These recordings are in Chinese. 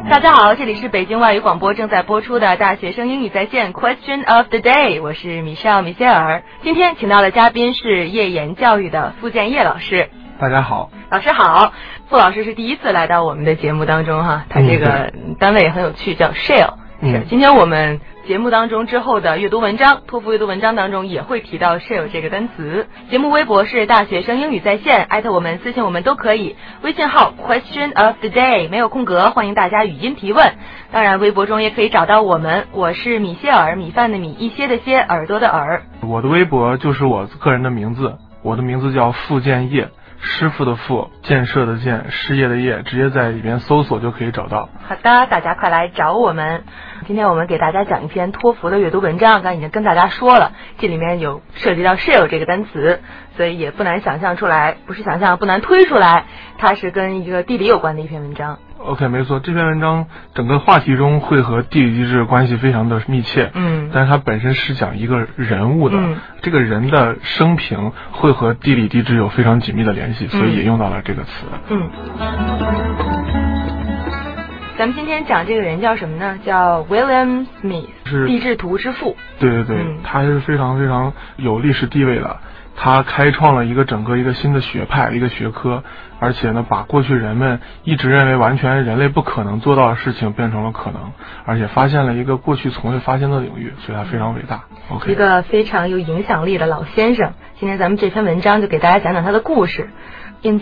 大家好，这里是北京外语广播正在播出的大学生英语在线 Question of the Day， 我是米歇尔。今天请到的嘉宾是叶岩教育的傅建业老师。 大家好， 老师好。傅老师是第一次来到我们的节目当中哈，他这个单位也很有趣，叫 Shale。今天我们节目当中之后的阅读文章，托福阅读文章当中也会提到 shale 这个单词。节目微博是大学生英语在线，艾特我们私信我们都可以。微信号 Question of the Day 没有空格，欢迎大家语音提问。当然微博中也可以找到我们，我是米歇尔，米饭的米，一些的些，耳朵的耳。 我的微博就是我个人的名字，我的名字叫傅建业，师傅的傅，建设的建，事业的业，直接在里边搜索就可以找到。 好的，大家快来找我们。今天我们给大家讲一篇托福的阅读文章，刚刚已经跟大家说了，这里面有涉及到 shale 这个单词，所以也不难想象出来，不是想象，不难推出来，它是跟一个地理有关的一篇文章。 OK， 没错，这篇文章整个话题中会和地理地质关系非常的密切，但是它本身是讲一个人物的，这个人的生平会和地理地质有非常紧密的联系，所以也用到了这个词。 咱们今天讲这个人叫什么呢？叫 William Smith， 是地质图之父。对， 他是非常非常有历史地位的。他开创了整个一个新的学派，一个学科，而且呢，把过去人们一直认为完全人类不可能做到的事情变成了可能，而且发现了一个过去从未发现的领域，所以他非常伟大。 一个非常有影响力的老先生。今天咱们这篇文章就给大家讲讲他的故事。In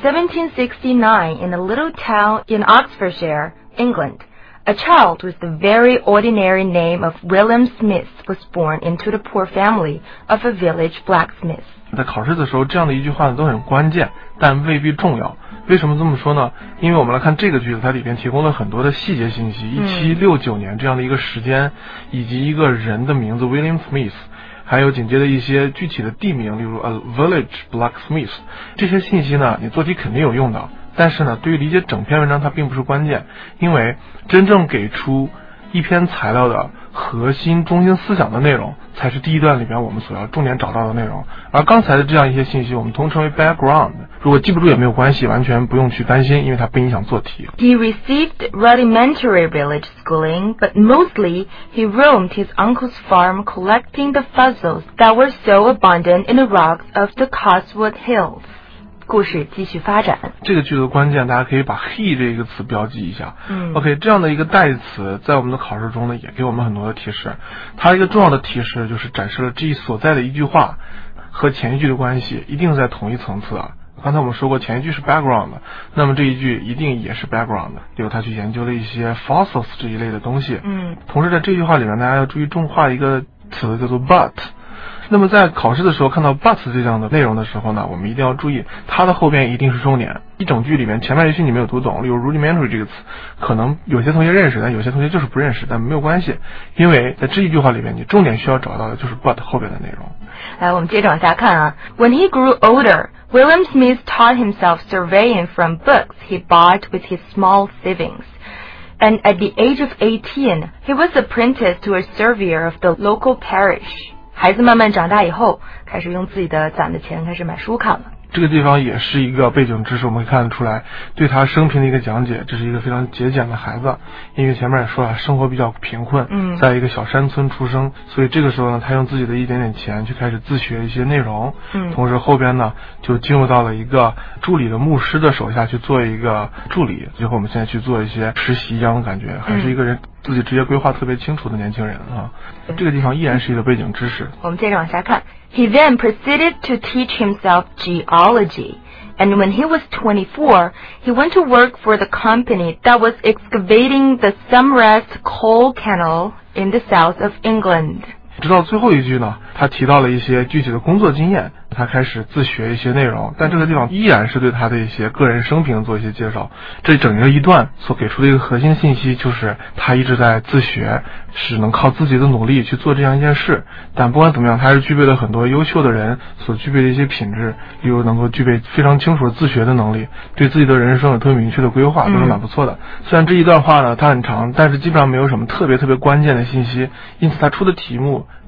1769, in a little town in Oxfordshire, England, a child with the very ordinary name of William Smith was born into the poor family of a village blacksmith. 在考试的时候，这样的一句话都很关键，但未必重要。为什么这么说呢？因为我们来看这个句子，它里边提供了很多的细节信息，1769年这样的一个时间，以及一个人的名字 William Smith， 还有紧接着一些具体的地名，例如 a village blacksmith， 这些信息呢，你做题肯定有用的。但是呢，对于理解整篇文章它并不是关键，因为真正给出一篇材料的核心中心思想的内容才是第一段里边我们所要重点找到的内容，而刚才的这样一些信息我们通称为 background， 如果记不住也没有关系，完全不用去担心，因为它不影响做题。 He received rudimentary village schooling, but mostly he roamed his uncle's farm collecting the fossils that were so abundant in the rocks of the Cotswold Hills。故事继续发展。 这个句子的关键，大家可以把 he 这个词标记一下。OK， 这样的一个代词在我们的考试中呢，也给我们很多的提示。它一个重要的提示就是展示了这一所在的一句话和前一句的关系一定在同一层次啊。刚才我们说过前一句是 background， 那么这一句一定也是 background， 例如他去研究了一些 fossils 这一类的东西。同时在这句话里面，大家要注意重化一个词叫做 but。那么在考试的时候看到 but 这样的内容的时候呢，我们一定要注意它的后边一定是重点。一整句里面前面一句你没有读懂，例如 rudimentary 这个词可能有些同学认识，但有些同学就是不认识，但没有关系，因为在这一句话里面你重点需要找到的就是 but 后边的内容。 来，我们接着往下看啊。When he grew older, William Smith taught himself surveying from books he bought with his small savings.And at the age of 18, he was apprenticed to a surveyor of the local parish. 孩子慢慢长大以后，开始用自己的攒的钱开始买书看了。 这个地方也是一个背景知识，我们可以看得出来对他生平的一个讲解。这是一个非常节俭的孩子，因为前面也说了生活比较贫困，在一个小山村出生，所以这个时候呢，他用自己的一点点钱去开始自学一些内容，同时后边呢就进入到了一个助理的牧师的手下去做一个助理，最后我们现在去做一些实习一样的感觉，还是一个人自己职业规划特别清楚的年轻人啊。这个地方依然是一个背景知识。 我们接着往下看。He then proceeded to teach himself geology, and when he was 24, he went to work for the company that was excavating the Sumrest coal canal in the south of England. 直到最后一句呢，他提到了一些具体的工作经验，他开始自学一些内容，但这个地方依然是对他的一些个人生平做一些介绍。这整个一段所给出的一个核心信息就是他一直在自学，是能靠自己的努力去做这样一件事，但不管怎么样，他还是具备了很多优秀的人所具备的一些品质，例如能够具备非常清楚的自学的能力，对自己的人生有特别明确的规划，都是蛮不错的。虽然这一段话呢它很长，但是基本上没有什么特别关键的信息，因此他出的题目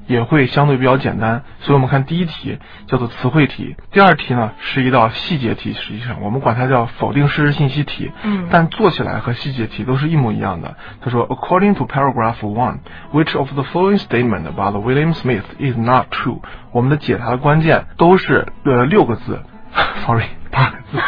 也会相对比较简单。所以我们看第一题叫做词汇题，第二题呢是一道细节题，实际上我们管它叫否定事实信息题，但做起来和细节题都是一模一样的。他说 According to paragraph 1, which of the following statement about William Smith is not true? 我们的解答的关键都是6个字sorry 8个字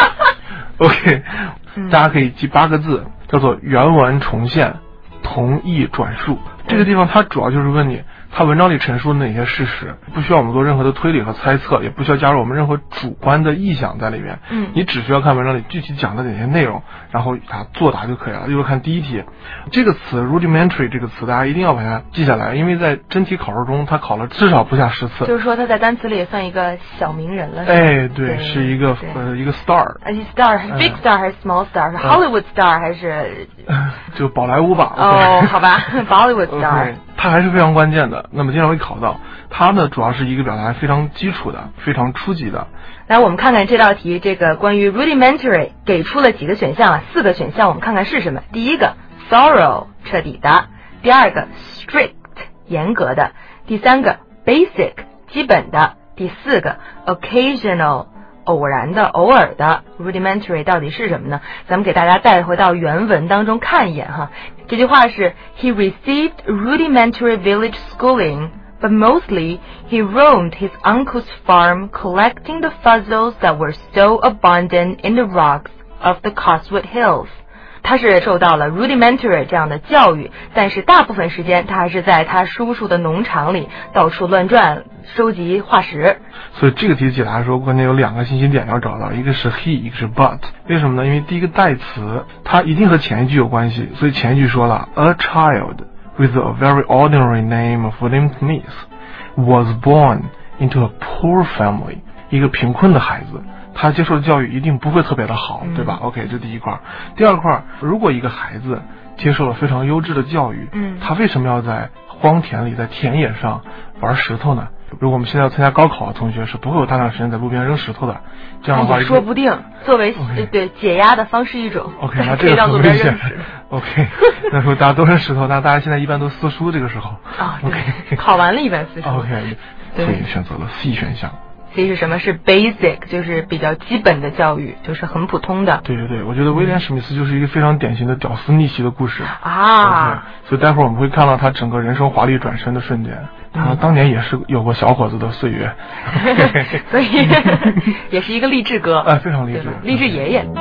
OK 大家可以记8个字，叫做原文重现，同义转述。这个地方它主要就是问你他文章里陈述的哪些事实，不需要我们做任何的推理和猜测，也不需要加入我们任何主观的臆想在里面。你只需要看文章里具体讲的哪些内容，然后与它作答就可以了。就是看第一题，这个词 rudimentary 这个词大家一定要把它记下来，因为在真题考试中它考了至少不下10次。 就是说他在单词里也算一个小名人了。 哎，对，是一个一个 star。 star 是 big star 还是 small star？ 是 Hollywood star 还是？ 就宝莱坞吧。 哦，好吧，Bollywood star。 它还是非常关键的，那么经常会考到它呢，主要是一个表达非常基础的、非常初级的。 来，我们看看这道题，这个关于 rudimentary 给出了几个选项啊，4个选项，我们看看是什么。第一个 thorough 彻底的，第二个 strict 严格的，第三个 basic 基本的，第四个 occasional偶然的、偶尔的。 rudimentary 到底是什么呢？咱们给大家带回到原文当中看一眼哈。这句话是 He received rudimentary village schooling, but mostly he roamed his uncle's farm collecting the fossils that were so abundant in the rocks of the Cotswold Hills。他是受到了 rudimentary 这样的教育，但是大部分时间他还是在他叔叔的农场里到处乱转，收集化石。 所以这个题解答的时候，关键有2个信息点要找到，一个是 he， 一个是 but。为什么呢？因为第一个代词它一定和前一句有关系，所以前一句说了 A child with a very ordinary name of William Smith was born into a poor family， 一个贫困的孩子。他接受的教育一定不会特别的好，对吧 ？OK， 这第一块。第二块，如果一个孩子接受了非常优质的教育，他为什么要在荒田里、在田野上玩石头呢？如果我们现在要参加高考的同学是不会有大量时间在路边扔石头的，这样的话说不定作为对解压的方式一种。 OK， 那这个很危险。OK， 那时候大家都扔石头，那大家现在一般都撕书，这个时候啊，对，考完了一般撕书。 OK， 所以选择了 C 选项。 C 是什么？是 basic， 就是比较基本的教育，就是很普通的。 对对对，我觉得威廉史密斯就是一个非常典型的屌丝逆袭的故事啊。 Okay， 所以待会儿我们会看到他整个人生华丽转身的瞬间。他当年也是有过小伙子的岁月， 所以也是一个励志哥， 非常励志， 励志爷爷。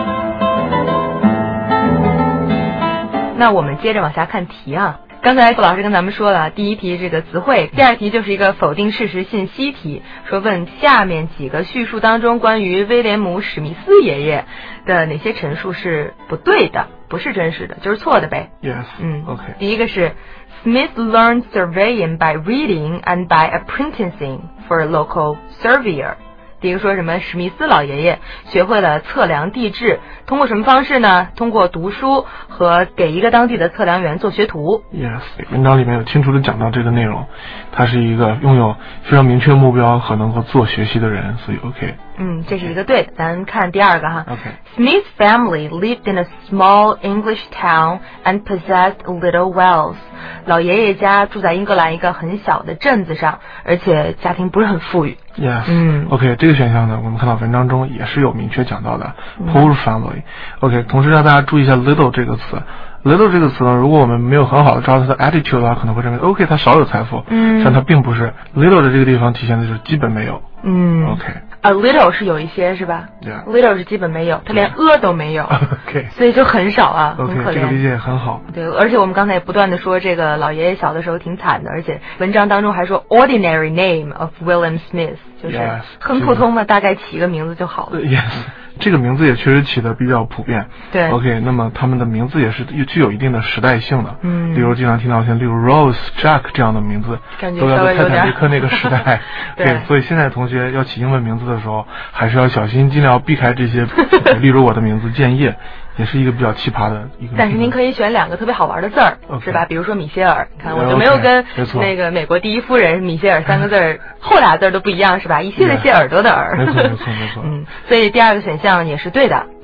那我们接着往下看题啊。刚才傅老师跟咱们说了，第一题这个词汇，第二题就是一个否定事实信息题，说问下面几个叙述当中关于威廉姆史密斯爷爷的哪些陈述是不对的，不是真实的，就是错的呗。 Yes， OK。 第一个是 Smith learned surveying by reading and by apprenticing for a local surveyor。第一个说什么？史密斯老爷爷学会了测量地质，通过什么方式呢？通过读书和给一个当地的测量员做学徒。 Yes， 文章里面有清楚的讲到这个内容，他是一个拥有非常明确目标和能够自我学习的人，所以 OK。 这是一个对的。咱看第二个哈。 Okay. Smith's family lived in a small English town and possessed little wealth. 老爷爷家住在英格兰一个很小的镇子上，而且家庭不是很富裕。 Yes， OK， 这个选项呢，我们看到文章中也是有明确讲到的 poor family。OK， 同时让大家注意一下 little 这个词。little 这个词呢，如果我们没有很好的抓到它的 attitude 的话，可能会认为 OK 它少有财富，但它并不是。little 的这个地方体现的就是基本没有。 OK。A little 是有一些是吧 ？Yeah. Little 是基本没有，他连都没有。 OK， 所以就很少啊，很可怜。 这个理解很好。 对，而且我们刚才也不断的说，这个老爷爷小的时候挺惨的，而且文章当中还说 ordinary name of William Smith， 就是很普通的，大概起个名字就好了。 Yes。这个名字也确实起得比较普遍。 对 ，OK， 那么他们的名字也是具有一定的时代性的。例如经常听到像例如 Rose、Jack 这样的名字，都要在泰坦尼克那个时代。对，所以现在同学要起英文名字的时候，还是要小心，尽量避开这些。例如我的名字建业，也是一个比较奇葩的一个。 但是您可以选2个特别好玩的字儿，是吧？比如说米歇尔，看我就没有跟那个美国第一夫人米歇尔3个字儿，后俩字儿都不一样，是吧？一谢的谢，耳朵的耳。 没错。 所以第2个选项也是对的。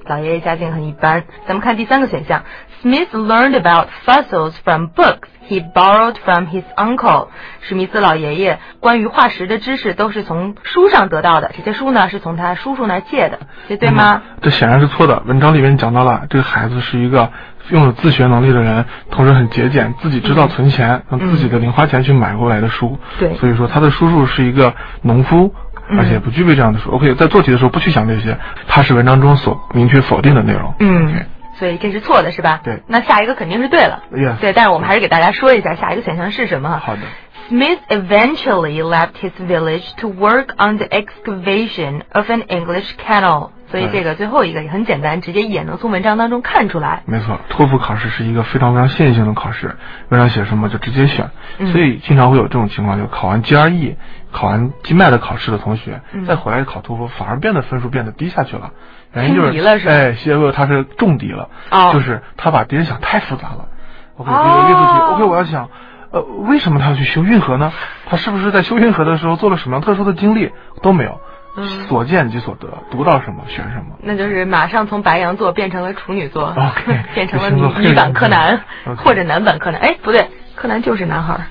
老爷爷家境很一般。咱们看第3个选项 ，Smith learned about fossils from books he borrowed from his uncle。史密斯老爷爷关于化石的知识都是从书上得到的，这些书呢是从他叔叔那借的，这对吗？ 这显然是错的。文章里面讲到了，这个孩子是一个拥有自学能力的人，同时很节俭，自己知道存钱，用自己的零花钱去买过来的书。 对， 所以说他的叔叔是一个农夫。而且不具备这样的书。OK， 在做题的时候不去想这些，它是文章中所明确否定的内容。 Okay. 所以这是错的是吧？ 对。 那下一个肯定是对了。 Yes。 对，但是我们还是给大家说一下下一个选项是什么。 好的。 Smith eventually left his village to work on the excavation of an English canal。所以这个最后一个也很简单，直接也能从文章当中看出来。 没错，托福考试是一个非常非常线性的考试，文章写什么就直接选。所以经常会有这种情况，就考完 GRE、考完 GMAT 考试的同学，再回来考托福，反而分数变得低下去了。原因就是结果他是中敌了，就是他把敌人想太复杂了。OK， 比如例题 ，OK， 我要想。为什么他要去修运河呢？他是不是在修运河的时候做了什么样特殊的经历？都没有。所见即所得，读到什么选什么。那就是马上从白羊座变成了处女座， OK， 变成了女版柯南，或者男版柯南。哎，不对，柯南就是男孩。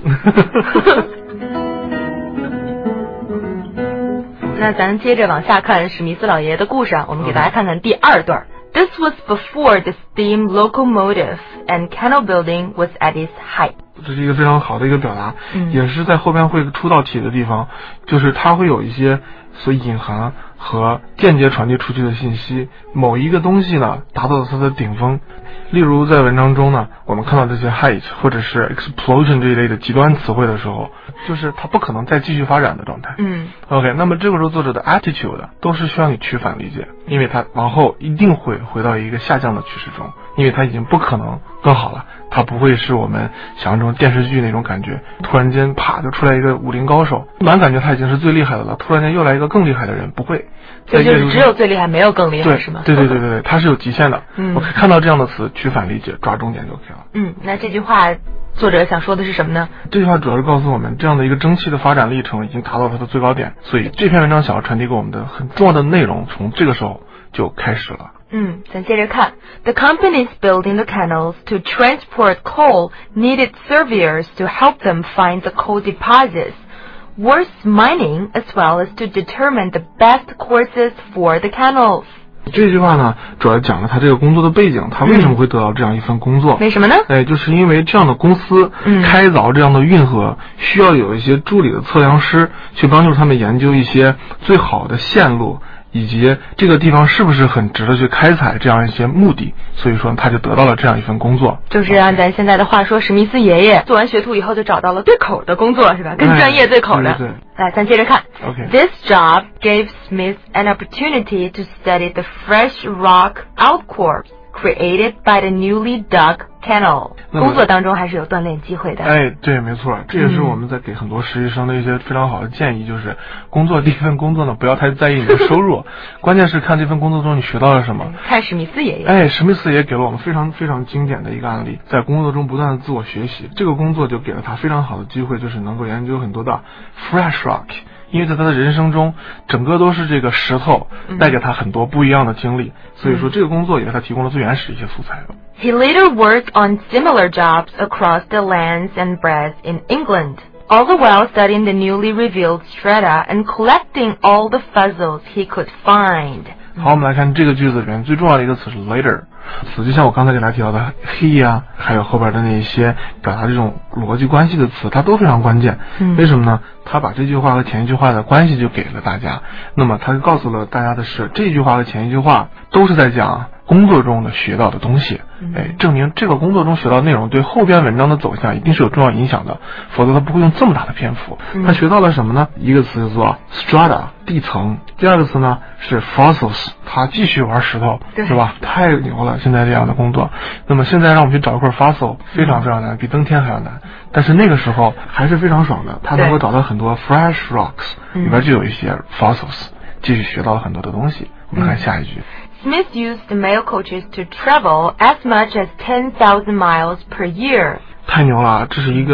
那咱接着往下看史密斯老爷爷的故事啊，我们给大家看看第2段。This was before the steam locomotive and canal building was at its height。 这是一个非常好的一个表达，也是在后边会出道题的地方，就是它会有一些所隐含和间接传递出去的信息，某一个东西呢达到了它的顶峰。例如在文章中呢，我们看到这些 height 或者是 explosion 这一类的极端词汇的时候，就是它不可能再继续发展的状态。OK， 那么这个时候作者的 attitude 都是需要你取反理解，因为它往后一定会回到一个下降的趋势中，因为它已经不可能更好了，它不会是我们想象中电视剧那种感觉，突然间啪就出来一个武林高手，满感觉他已经是最厉害的了，突然间又来一个更厉害的人，不会。 这就是只有最厉害没有更厉害是吗？ 对，它是有极限的。我可以看到这样的词取反理解，抓重点就可以了。 那这句话作者想说的是什么呢？ 这句话主要是告诉我们，这样的一个蒸汽的发展历程已经达到它的最高点，所以这篇文章想要传递给我们的很重要的内容从这个时候就开始了。 咱接着看 The companies building the canals to transport coal needed surveyors to help them find the coal deposits, worth mining as well as to determine the best courses for the canals. 这句话呢，主要讲了他这个工作的背景，他为什么会得到这样一份工作？ 为什么呢？ 就是因为这样的公司开凿这样的运河，需要有一些助理的测量师去帮助他们研究一些最好的线路，以及这个地方是不是很值得去开采这样一些目的，所以说他就得到了这样一份工作。 就是按咱现在的话说，史密斯爷爷做完学徒以后就找到了对口的工作，是吧？跟专业对口的。 对。 来，咱接着看。 Okay. This job gave Smith an opportunity to study the fresh rock outcrops created by the newly dug canal. 工作当中还是有锻炼机会的。 对，没错，这也是我们在给很多实习生的一些非常好的建议，就是第一份工作呢，不要太在意你的收入，关键是看这份工作中你学到了什么。 看史密斯爷爷。 史密斯爷爷给了我们非常非常经典的一个案例，在工作中不断的自我学习，这个工作就给了他非常好的机会，就是能够研究很多的 fresh rock。因为在他的人生中，整个都是这个石头带给他很多不一样的经历，所以说这个工作也给他提供了最原始的一些素材。 He later worked on similar jobs across the lands and breadth in England, all the while studying the newly revealed strata and collecting all the fossils he could find. 好，我们来看这个句子里面最重要的一个词是 later。词就像我刚才给大家提到的 he 啊，还有后边的那一些表达这种逻辑关系的词，它都非常关键。为什么呢？他把这句话和前一句话的关系就给了大家。那么他告诉了大家的是，这句话和前一句话都是在讲工作中的学到的东西。证明这个工作中学到的内容对后边文章的走向一定是有重要影响的，否则他不会用这么大的篇幅。他学到了什么呢？一个词叫做 strata 地层，第二个词呢是 fossils， 他继续玩石头，是吧？太牛了，现在这样的工作。那么现在让我们去找一块 fossil 非常非常难，比登天还要难，但是那个时候还是非常爽的，他能够找到很多 fresh rocks， 里边就有一些 fossils， 继续学到了很多的东西。我们看下一句。 Smith used the mail coaches to travel as much as 10,000 miles per year. 太牛了，这是一个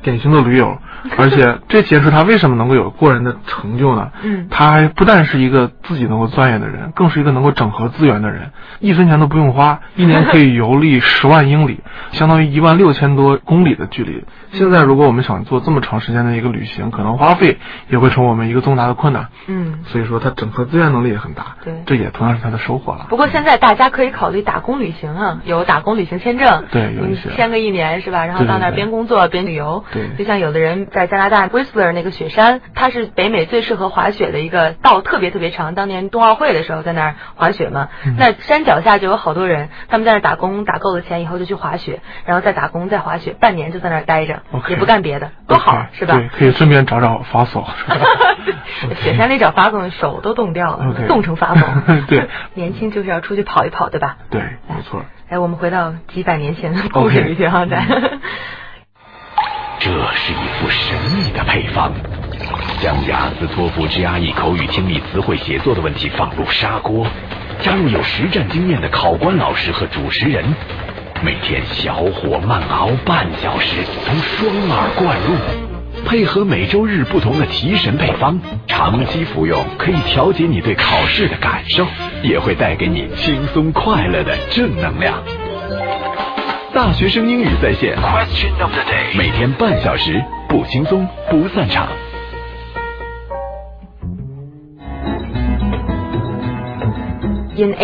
典型的驴友，而且这揭示他为什么能够有过人的成就呢？他还不但是一个自己能够钻研的人，更是一个能够整合资源的人，1分钱都不用花，1年可以游历10万英里，相当于16000多公里的距离。现在如果我们想做这么长时间的一个旅行，可能花费也会成为我们一个重大的困难。所以说他整合资源能力也很大，对，这也同样是他的收获了。 不过现在大家可以考虑打工旅行啊，有打工旅行签证， 对，有一些签个1年是吧？然后到那儿边工作边旅游， 对， 就像有的人在加拿大 Whistler 那个雪山，它是北美最适合滑雪的一个道，特别特别长。当年冬奥会的时候在那儿滑雪嘛，那山脚下就有好多人，他们在那儿打工，打够了钱以后就去滑雪，然后再打工再滑雪，半年就在那儿待着，也不干别的，多好，是吧？ 对，可以顺便找找发手，是吧？ 雪山里找发手，手都冻掉了，冻成发手。 对， 年轻就是要出去跑一跑，对吧？ 对，没错。 我们回到几百年前的故事里去哈，再。 这是一副神秘的配方，将雅思托福 GRE 口语听力词汇写作的问题放入砂锅，加入有实战经验的考官老师和主持人，每天小火慢熬半小时，从双耳灌入，配合每周日不同的提神配方，长期服用可以调节你对考试的感受，也会带给你轻松快乐的正能量。大学生英语在线 Question of the Day， 每天半小时，不轻松不散场。 In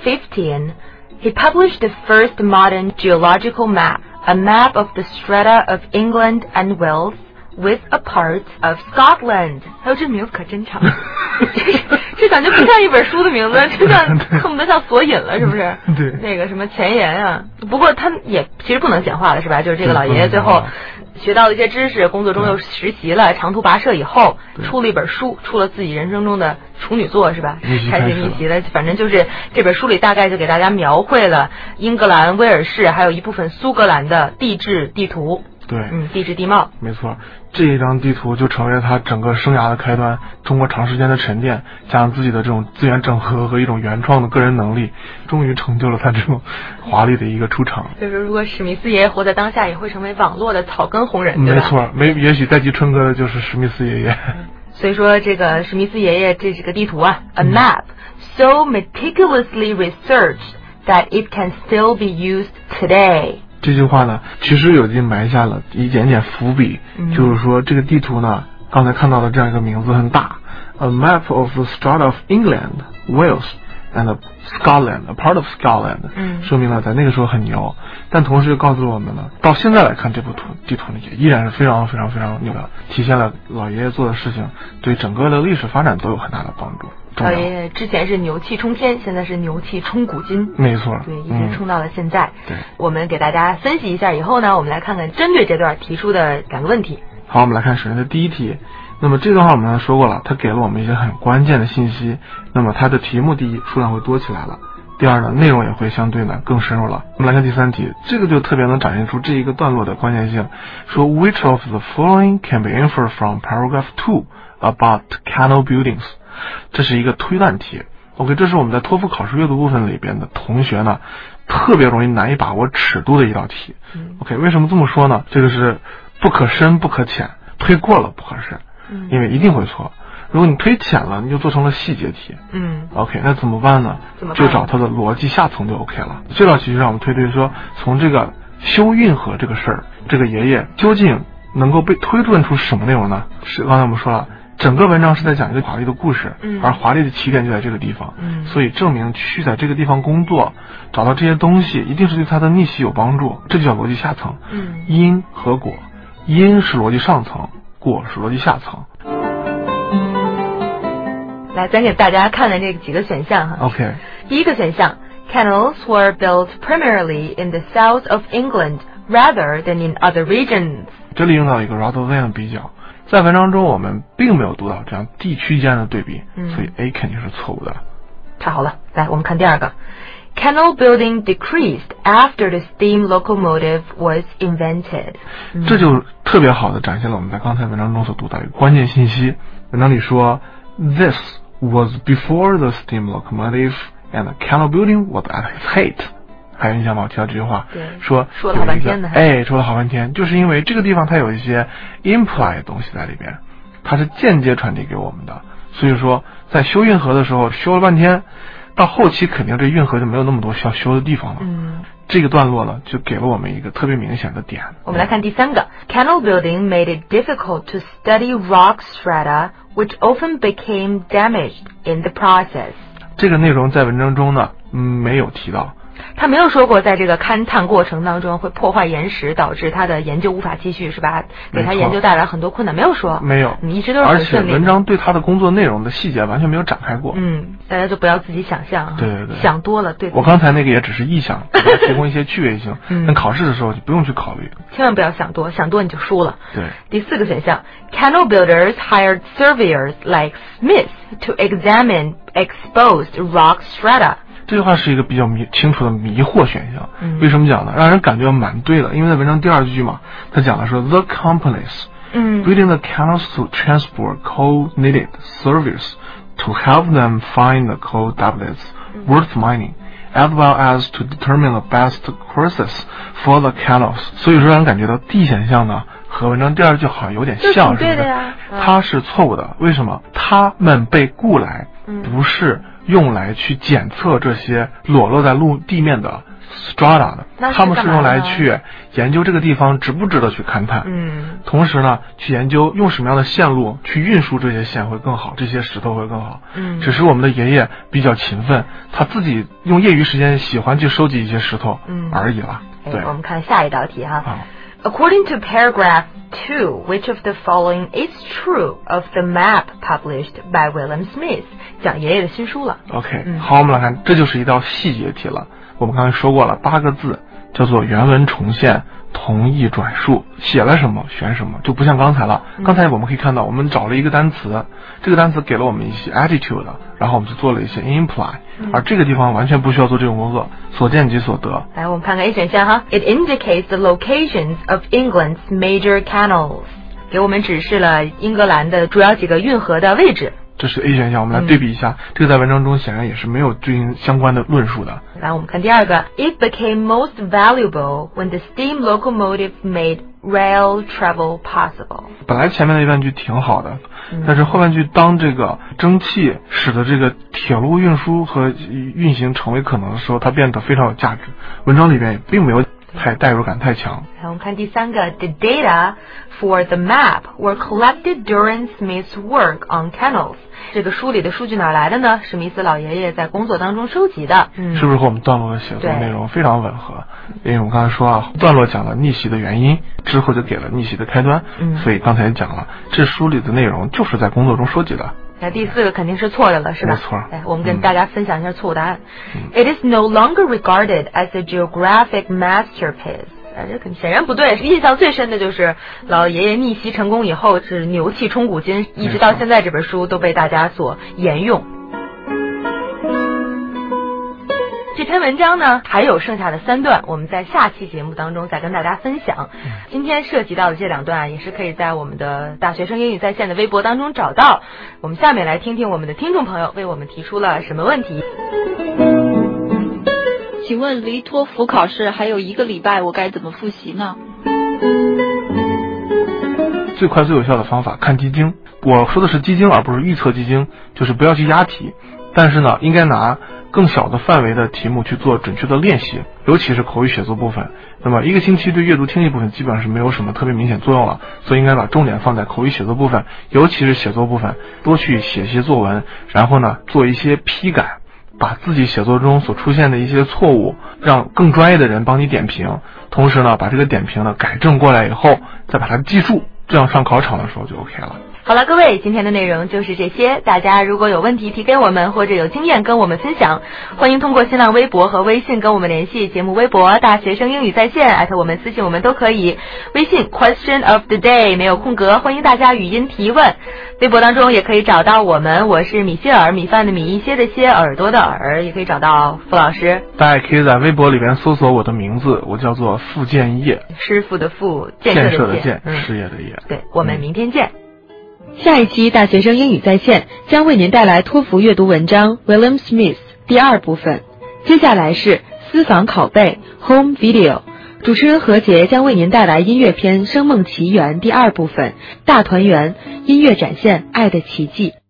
1815, he published the first modern geological map, a map of the strata of England and Wales, with a part of Scotland。 还有这名字可真长，这感觉不像一本书的名字，就像恨不得像索引了，是不是？ 对， 那个什么前言啊。不过他也其实不能简化了，是吧？就是这个老爷爷最后学到了一些知识，工作中又实习了，长途跋涉以后出了一本书，出了自己人生中的处女作，是吧？开始逆袭了。反正就是这本书里大概就给大家描绘了英格兰、威尔士还有一部分苏格兰的地质地图。 对， 地质地貌， 没错，这一张地图就成为他整个生涯的开端。通过长时间的沉淀，加上自己的这种资源整合和一种原创的个人能力，终于成就了他这种华丽的一个出场。 所以说，如果史密斯爷爷活在当下，也会成为网络的草根红人，对吧？ 没错，也许代替春哥的就是史密斯爷爷。 所以说，这个史密斯爷爷这个地图啊，a map so meticulously researched that it can still be used today。 这句话呢，其实已经埋下了一点点伏笔，就是说这个地图呢，刚才看到的这样一个名字很大 ，A map of the strata of England, Wales and Scotland, a part of Scotland，说明了在那个时候很牛，但同时告诉了我们呢，到现在来看这部地图呢，也依然是非常非常非常牛的，体现了老爷爷做的事情对整个的历史发展都有很大的帮助。 老爷爷之前是牛气冲天，现在是牛气冲古今， 没错， 对，已经冲到了现在。 对， 我们给大家分析一下以后呢，我们来看看针对这段提出的2个问题。 好，我们来看首先的第一题。那么这段话我们刚才说过了，它给了我们一些很关键的信息。那么它的题目第一数量会多起来了，第二呢内容也会相对呢更深入了。我们来看第3题，这个就特别能展现出这一个段落的关键性。说 Which of the following can be inferred from paragraph 2 about canal buildings？这是一个推断题 ，OK， 这是我们在托福考试阅读部分里边的同学呢特别容易难以把握尺度的一道题。OK， 为什么这么说呢？这个是不可深不可浅，推过了不合适，因为一定会错。如果你推浅了，你就做成了细节题。OK， 那怎么办呢？就找它的逻辑下层就 OK 了。这道题就让我们推推说，从这个修运河这个事儿，这个爷爷究竟能够被推论出什么内容呢？是刚才我们说了。整个文章是在讲一个华丽的故事，而华丽的起点就在这个地方，所以证明去在这个地方工作，找到这些东西，一定是对他的逆袭有帮助，这就叫逻辑下层。因和果，因是逻辑上层，果是逻辑下层。 来，咱给大家看看这几个选项哈。 OK， 第一个选项 ，Canals were built primarily in the south of England rather than in other regions。 这里用到一个 rather than 比较。在文章中我们并没有读到这样地区间的对比，所以 A 肯定是错误的。 太好了，来我们看第2个 Canal building decreased after the steam locomotive was invented。 这就特别好的展现了我们在刚才文章中所读到一个关键信息。文章里说 This was before the steam locomotive and the canal building was at its height。 还有印象吗？我提到这句话， 对， 说了好半天呢。 说了好半天，就是因为这个地方它有一些 imply 的东西在里边，它是间接传递给我们的，所以说在修运河的时候修了半天，到后期肯定这运河就没有那么多需要修的地方了。这个段落呢，就给了我们一个特别明显的点。 我们来看第3个 ，Canal building made it difficult to study rock strata, which often became damaged in the process. 这个内容在文章中呢，没有提到。 他没有说过，在这个勘探过程当中会破坏岩石，导致他的研究无法继续，是吧？给他研究带来很多困难，没有说。 没有， 一直都是很顺利。 而且文章对他的工作内容的细节完全没有展开过。 大家就不要自己想象。 对， 想多了。对。 我刚才那个也只是臆想，给他提供一些趣味性。但考试的时候就不用去考虑。 千万不要想多，想多你就输了。 对。 第4个选项 ，Canal builders hired surveyors like Smith to examine exposed rock strata. 这句话是一个比较清楚的迷惑选项。为什么讲呢？让人感觉蛮对的，因为在文章第2句嘛，他讲的说 the companies building the canals to transport coal needed surveyors to help them find the coal deposits worth mining, as well as to determine the best courses for the canals. 所以说让人感觉到 D 选项呢和文章第2句好像有点像，是不是？它是错误的。为什么？他们被雇来不是用来去检测这些裸露在地面的 strata 的，他们是用来去研究这个地方值不值得去勘探。同时呢，去研究用什么样的线路去运输这些线会更好，这些石头会更好。只是我们的爷爷比较勤奋，他自己用业余时间喜欢去收集一些石头而已了。对， 我们看下一道题哈。According to paragraph 2, which of the following is true of the map published by William Smith? 讲爷爷的新书了。 OK，好，我们来看，这就是一道细节题了。我们刚才说过了，8个字叫做原文重现，同义转述，写了什么选什么，就不像刚才了。刚才我们可以看到，我们找了一个单词，这个单词给了我们一些 attitude， 然后我们就做了一些 imply，而这个地方完全不需要做这种工作，所见即所得。 来，我们看看 A 选项哈 ，It indicates the locations of England's major canals， 给我们指示了英格兰的主要几个运河的位置。 这是 A 选项，我们来对比一下，这个在文章中显然也是没有对应相关的论述的。 来，我们看第2个 ，It became most valuable when the steam locomotive made rail travel possible。 本来前面的一半句挺好的，但是后半句当这个蒸汽使得这个铁路运输和运行成为可能的时候，它变得非常有价值。文章里边也并没有代入感太强。 我们看第3个 ，The data for the map were collected during Smith's work on canals。这个书里的数据哪来的呢？史密斯老爷爷在工作当中收集的。 是不是和我们段落的写作内容非常吻合？因为我们刚才说啊，段落讲了逆袭的原因，之后就给了逆袭的开端。所以刚才讲了，这书里的内容就是在工作中收集的。 那第4个肯定是错的了，是吧？ 没错。 我们跟大家分享一下错误答案。It is no longer regarded as a geographic masterpiece。这显然不对，印象最深的就是老爷爷逆袭成功以后是牛气冲古今，一直到现在这本书都被大家所沿用。这篇文章呢还有剩下的3段，我们在下期节目当中再跟大家分享。今天涉及到的这2段也是可以在我们的大学生英语在线的微博当中找到。我们下面来听听我们的听众朋友为我们提出了什么问题。 请问离托福考试还有1个礼拜，我该怎么复习呢？ 最快最有效的方法看基金，我说的是基金而不是预测基金，就是不要去押题，但是呢应该拿更小的范围的题目去做准确的练习，尤其是口语写作部分。那么1个星期对阅读听力部分基本上是没有什么特别明显作用了，所以应该把重点放在口语写作部分，尤其是写作部分，多去写些作文，然后呢做一些批改，把自己写作中所出现的一些错误让更专业的人帮你点评，同时呢把这个点评呢改正过来以后再把它记住，这样上考场的时候就 OK 了。 好了，各位，今天的内容就是这些。大家如果有问题提给我们，或者有经验跟我们分享，欢迎通过新浪微博和微信跟我们联系。节目微博大学生英语在线，艾特我们私信我们都可以。微信 Question of the Day 没有空格，欢迎大家语音提问。微博当中也可以找到我们，我是米歇尔，米饭的米，一些的些，耳朵的耳，也可以找到傅老师。 大家可以在微博里边搜索我的名字，我叫做傅建业， 师傅的傅， 建设的建，事业的业。 对，我们明天见。 下一期大学生英语在线将为您带来托福阅读文章 William Smith 第2部分，接下来是私房拷贝 Home Video。主持人何洁将为您带来音乐片《声梦奇缘》第2部分大团圆，音乐展现爱的奇迹。